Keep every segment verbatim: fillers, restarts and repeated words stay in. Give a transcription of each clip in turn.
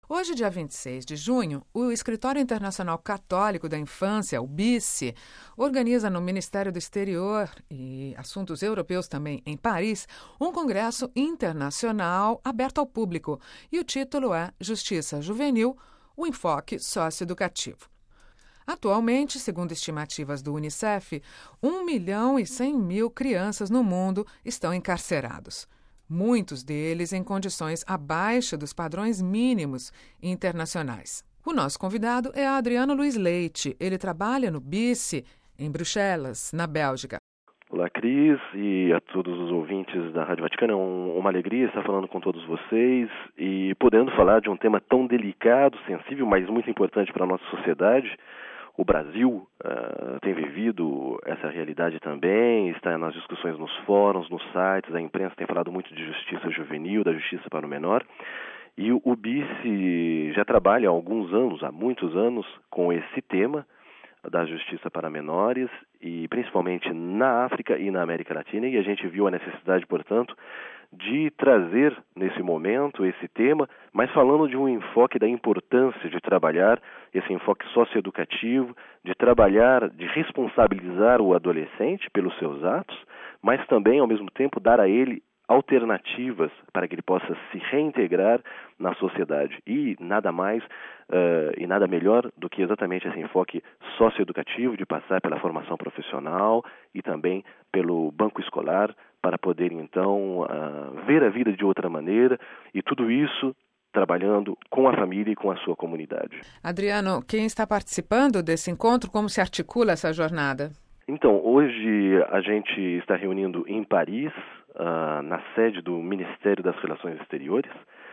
Hoje, dia vinte e seis de junho, o Escritório Internacional Católico da Infância, o B I C, organiza no Ministério do Exterior e Assuntos Europeus também em Paris, um congresso internacional aberto ao público. E o título é Justiça Juvenil, o enfoque socioeducativo. Atualmente, segundo estimativas do Unicef, um milhão e cem mil crianças no mundo estão encarcerados. Muitos deles em condições abaixo dos padrões mínimos internacionais. O nosso convidado é Adriano Luiz Leite. Ele trabalha no B I C, em Bruxelas, na Bélgica. Olá, Cris, e a todos os ouvintes da Rádio Vaticana. É um, uma alegria estar falando com todos vocês e podendo falar de um tema tão delicado, sensível, mas muito importante para a nossa sociedade. O Brasil uh, tem vivido essa realidade também, está nas discussões nos fóruns, nos sites, a imprensa tem falado muito de justiça juvenil, da justiça para o menor, e o, o B I C já trabalha há alguns anos, há muitos anos, com esse tema da justiça para menores, e principalmente na África e na América Latina, e a gente viu a necessidade, portanto, de trazer nesse momento esse tema, mas falando de um enfoque da importância de trabalhar esse enfoque socioeducativo, de trabalhar, de responsabilizar o adolescente pelos seus atos, mas também, ao mesmo tempo, dar a ele alternativas para que ele possa se reintegrar na sociedade. E nada mais uh, e nada melhor do que exatamente esse enfoque socioeducativo, de passar pela formação profissional e também pelo banco escolar, para poder, então, uh, ver a vida de outra maneira, e tudo isso trabalhando com a família e com a sua comunidade. Adriano, quem está participando desse encontro, como se articula essa jornada? Então, hoje a gente está reunindo em Paris, uh, na sede do Ministério das Relações Exteriores,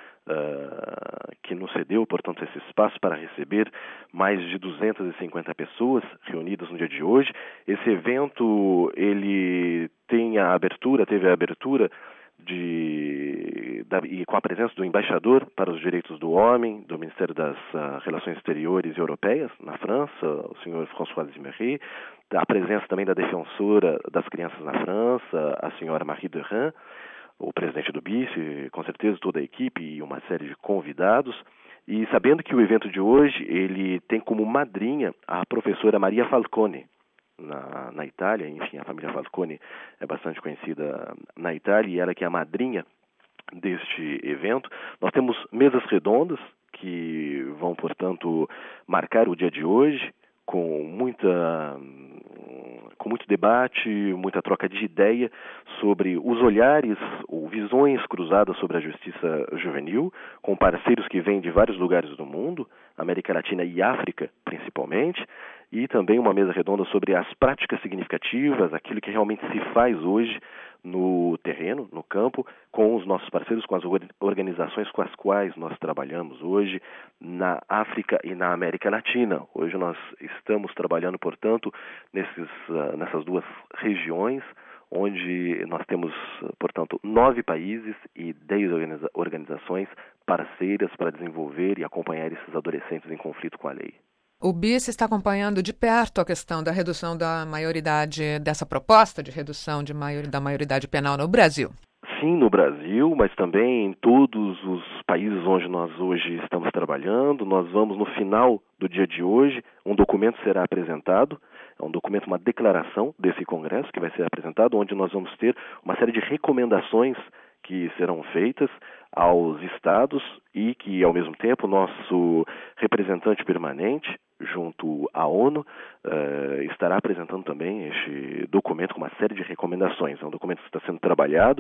uh, que nos cedeu, portanto, esse espaço para receber mais de duzentas e cinquenta pessoas reunidas no dia de hoje. Esse evento, ele tem a abertura, teve a abertura De, da, e com a presença do embaixador para os direitos do homem do Ministério das uh, Relações Exteriores Europeias na França, o senhor François Zimmeré, a presença também da defensora das crianças na França, a senhora Marie Derain, o presidente do B I C, com certeza toda a equipe e uma série de convidados. E sabendo que o evento de hoje ele tem como madrinha a professora Maria Falcone, Na, na Itália, enfim, a família Falcone é bastante conhecida na Itália, e ela que é a madrinha deste evento. Nós temos mesas redondas que vão, portanto, marcar o dia de hoje com muita, com muito debate, muita troca de ideia sobre os olhares ou visões cruzadas sobre a justiça juvenil, com parceiros que vêm de vários lugares do mundo, América Latina e África principalmente, e também uma mesa redonda sobre as práticas significativas, aquilo que realmente se faz hoje no terreno, no campo, com os nossos parceiros, com as organizações com as quais nós trabalhamos hoje na África e na América Latina. Hoje nós estamos trabalhando, portanto, nesses, uh, nessas duas regiões, onde nós temos, portanto, nove países e dez organiza- organizações parceiras para desenvolver e acompanhar esses adolescentes em conflito com a lei. O B I C está acompanhando de perto a questão da redução da maioridade, dessa proposta de redução de maior, da maioridade penal no Brasil. Sim, no Brasil, mas também em todos os países onde nós hoje estamos trabalhando. Nós vamos, no final do dia de hoje, um documento será apresentado, é um documento, uma declaração desse congresso que vai ser apresentado, onde nós vamos ter uma série de recomendações que serão feitas aos estados e que, ao mesmo tempo, nosso representante permanente junto à ONU uh, estará apresentando também este documento com uma série de recomendações. É um documento que está sendo trabalhado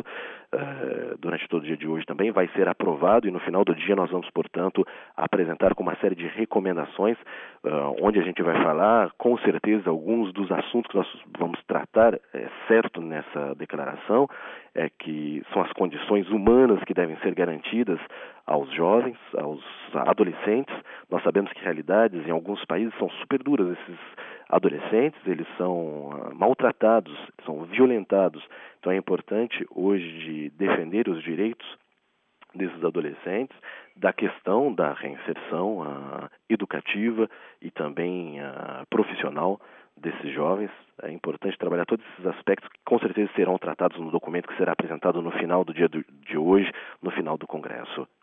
uh, durante todo o dia de hoje também, vai ser aprovado e no final do dia nós vamos, portanto, apresentar com uma série de recomendações uh, onde a gente vai falar, com certeza, alguns dos assuntos que nós vamos tratar, é certo, nessa declaração, é que são as condições humanas que devem ser garantidas aos jovens, aos adolescentes. Nós sabemos que realidades em alguns países são super duras. Esses adolescentes, eles são uh, maltratados, são violentados. Então é importante hoje defender os direitos desses adolescentes, da questão da reinserção uh, educativa e também uh, profissional desses jovens. É importante trabalhar todos esses aspectos que com certeza serão tratados no documento que será apresentado no final do dia do, de hoje, no final do Congresso.